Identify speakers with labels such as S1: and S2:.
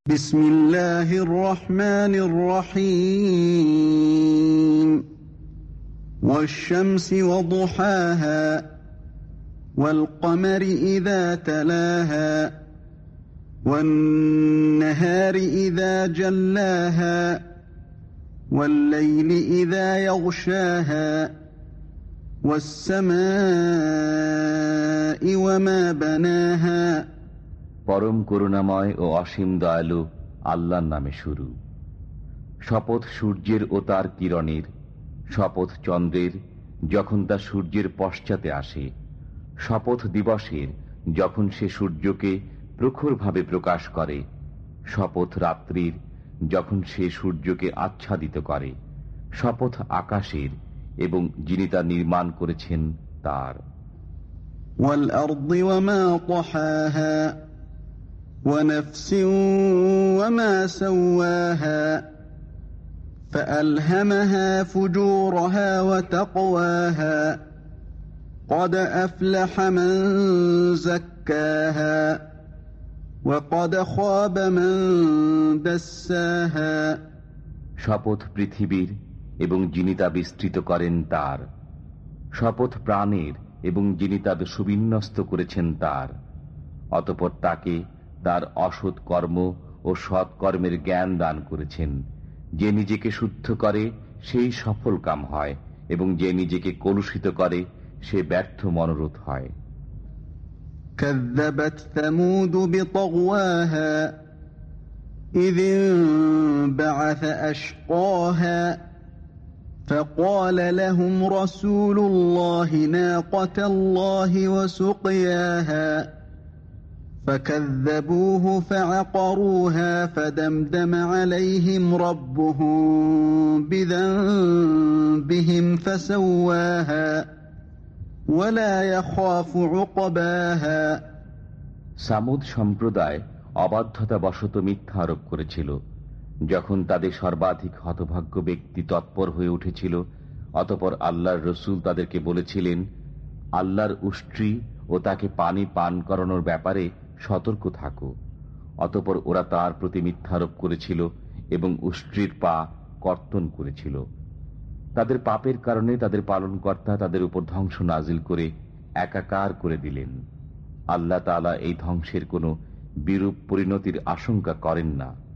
S1: বিসমিল্লাহির রহমানির রহিম। ওয়াশ-শামসি ওয়া দুহাহা ওয়াল কমারি ইযা তালাহা ওয়ান-নাহারি ইযা জাল্লাহা ওয়াল-লাইলি ইযা ইয়াগশাহা ওয়াস-সামাই ওয়া মা বানাহা।
S2: পরম করুণাময় ও অসীম দয়ালু আল্লাহর নামে শুরু। শপথ সূর্যের ও তার কিরণের, শপথ চন্দ্রের যখন তা সূর্যের পশ্চাতে আসে, শপথ দিবসের যখন সে সূর্যকে প্রখরভাবে প্রকাশ করে, শপথ রাত্রির যখন সে সূর্যকে আচ্ছাদিত করে, শপথ আকাশের এবং যিনি তা নির্মাণ করেছেন তার।
S1: ওয়াল আরদি ওয়া মা তাহাহা ونفس وما سواها فألهمها فجورها وتقواها قد أفلح من زكاها وقد خاب من دساها।
S2: শপথ পৃথিবীর এবং যিনি তা বিস্তৃত করেন তার, শপথ প্রাণের এবং যিনি তা সুবিন্যস্ত করেছেন তার। অতঃপর তাকে তার অসৎ কর্ম ও সৎকর্মের জ্ঞান দান করেছেন। যে নিজেকে শুদ্ধ করে সেই সফল কাম হয় এবং যে নিজেকে কলুষিত করে সে ব্যর্থ মনোরথ হয়।
S1: كذبت ثمود بطغواها إذ انبعث أشقاها فقال لهم رسول الله ناقة الله وسقياها فكذبوه فعقروها فدمدم عليهم ربهم بذنبهم فسواها ولا يخاف عقباها।
S2: সামুদ সম্প্রদায় অবাধ্যতা বশত মিথ্যা আরোপ করেছিল যখন তাদের সর্বাধিক হতভাগ্য ব্যক্তি তৎপর হয়ে উঠেছিল। অতঃপর আল্লাহর রসুল তাদেরকে বলেছিলেন, আল্লাহর উষ্ট্রি ও তাকে পানি পান করানোর ব্যাপারে সতর্ক থাকো। অতঃপর ওরা তার প্রতি মিথ্যারোপ করেছিল এবং উষ্ট্রির পা কর্তন করেছিল। তাদের পাপের কারণে তাদের পালনকর্তা তাদের উপর ধ্বংস নাজিল করে একাকার করে দিলেন। আল্লাহ তাআলা এই ধ্বংসের কোনো বিরূপ পরিণতির আশঙ্কা করেন না।